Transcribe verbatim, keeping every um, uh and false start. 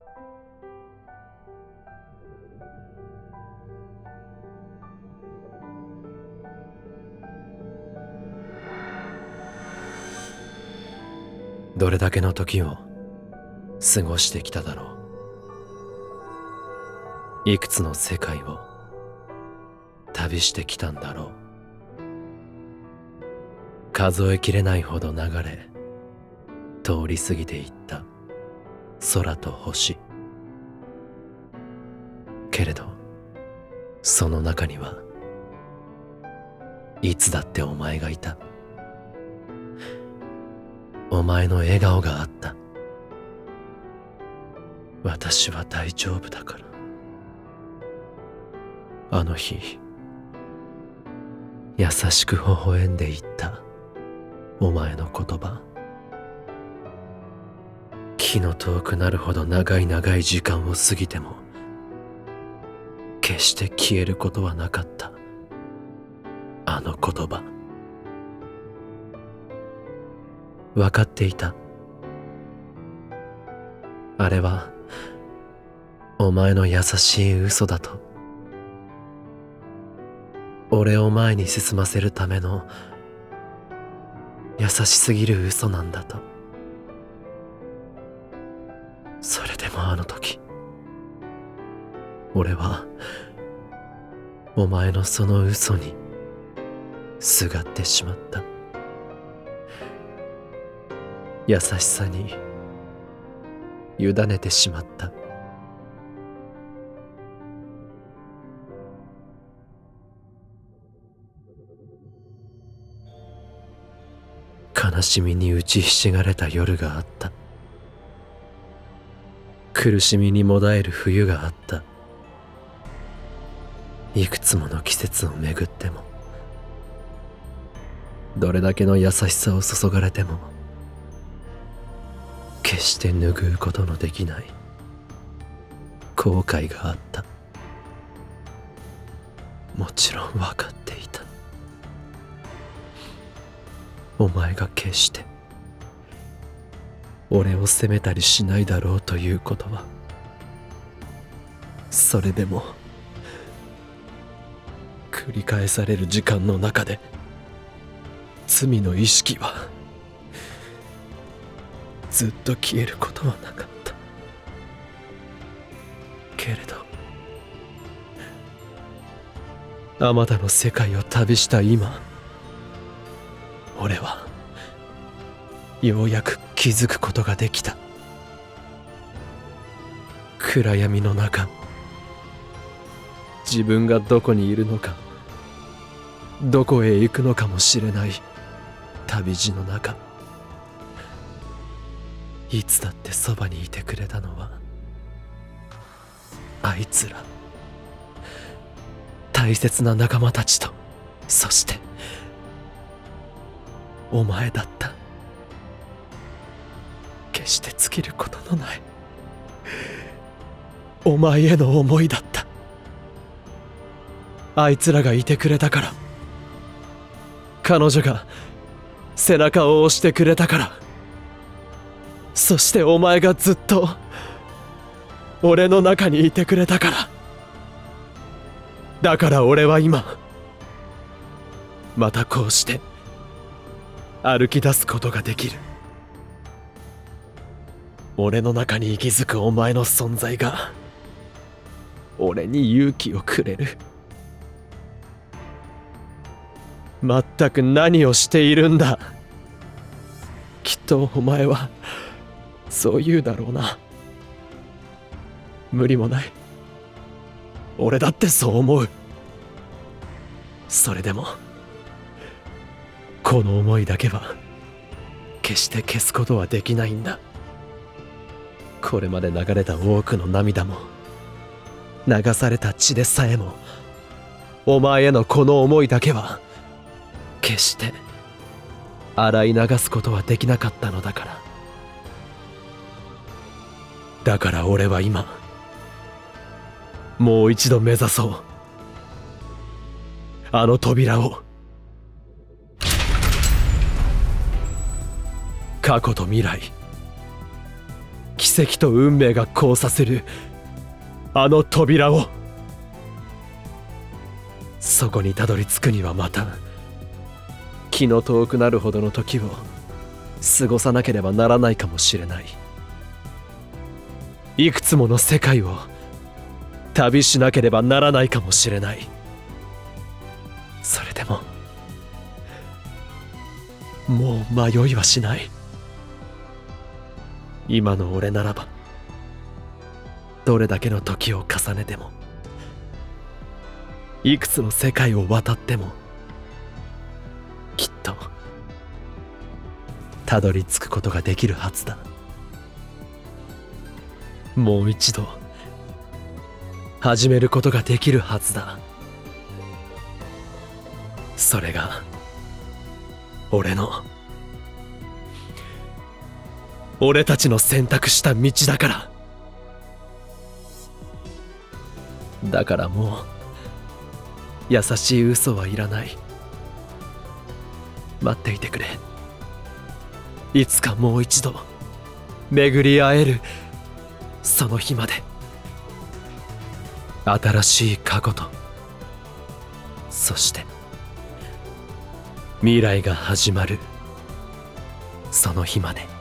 どれだけの時を過ごしてきただろう。いくつの世界を旅してきたんだろう。数えきれないほど流れ通り過ぎていった空と星。けれどその中にはいつだってお前がいた。お前の笑顔があった。私は大丈夫だから。あの日優しく微笑んでいったお前の言葉。気の遠くなるほど長い長い時間を過ぎても決して消えることはなかったあの言葉。分かっていた。あれはお前の優しい嘘だと。俺を前に進ませるための優しすぎる嘘なんだと。それでもあの時俺はお前のその嘘にすがってしまった。優しさに委ねてしまった。悲しみに打ちひしがれた夜があった。苦しみにもだえる冬があった。いくつもの季節を巡ってもどれだけの優しさを注がれても決して拭うことのできない後悔があった。もちろん分かっていた。お前が決して俺を責めたりしないだろうということは。それでも繰り返される時間の中で罪の意識はずっと消えることはなかった。けれどあまたの世界を旅した今、俺はようやく気づくことができた。暗闇の中、自分がどこにいるのか、どこへ行くのかもしれない旅路の中、いつだってそばにいてくれたのはあいつら、大切な仲間たちと、そしてお前だった。決して尽きることのないお前への思いだった。あいつらがいてくれたから、彼女が背中を押してくれたから、そしてお前がずっと俺の中にいてくれたから、だから俺は今またこうして歩き出すことができる。俺の中に息づくお前の存在が俺に勇気をくれる。まったく何をしているんだ。きっとお前はそう言うだろうな。無理もない。俺だってそう思う。それでもこの思いだけは決して消すことはできないんだ。これまで流れた多くの涙も流された血でさえも、お前へのこの思いだけは決して洗い流すことはできなかったのだから。だから俺は今もう一度目指そう、あの扉を。過去と未来、季奇跡と運命が交差するあの扉を。そこにたどり着くにはまた気の遠くなるほどの時を過ごさなければならないかもしれない。いくつもの世界を旅しなければならないかもしれない。それでももう迷いはしない。今の俺ならばどれだけの時を重ねてもいくつの世界を渡ってもきっとたどり着くことができるはずだ。もう一度始めることができるはずだ。それが俺の俺たちの選択した道だから。だからもう優しい嘘はいらない。待っていてくれ。いつかもう一度巡り会えるその日まで。新しい過去とそして未来が始まるその日まで。